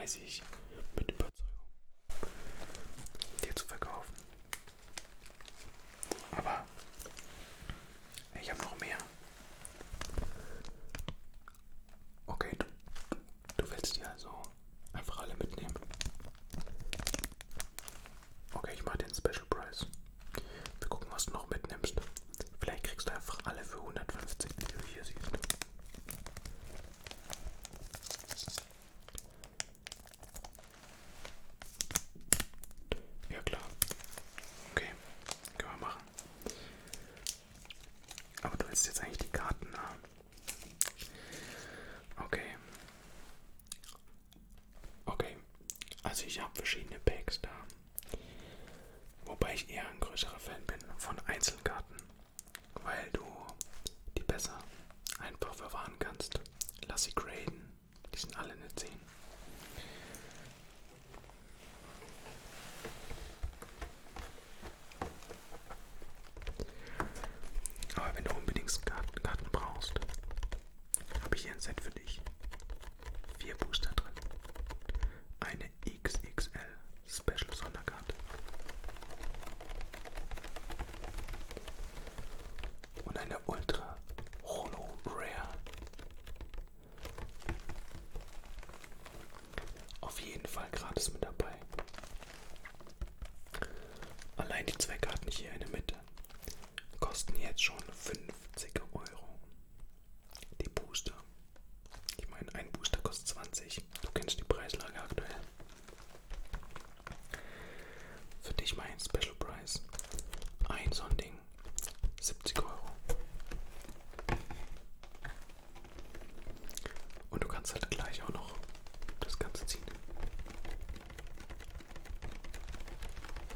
weiß ich mit Überzeugung dir zu verkaufen. Aber ich habe noch mehr. Okay, du willst die also einfach alle mitnehmen. Okay, ich mache den Special Price. Wir gucken, was du noch mitnimmst. Vielleicht kriegst du einfach alle für 150, die du hier siehst. Ja klar. Okay, können wir machen. Aber du willst jetzt eigentlich die Karten haben. Okay. Okay. Also ich habe verschiedene Packs da. Wobei ich eher ein größerer Fan bin von Einzelkarten. Weil du die besser einfach verwahren kannst. Lass sie graden. Die sind alle eine 10. Aber wenn du unbedingt Karten brauchst, habe ich hier ein Set für dich. 4 Booster drin. Eine XXL Special Sonderkarte. Und eine Ultra Holo Rare. Auf jeden Fall gratis mit dabei. Allein die 2 Karten hier in der Mitte kosten jetzt schon 50 €.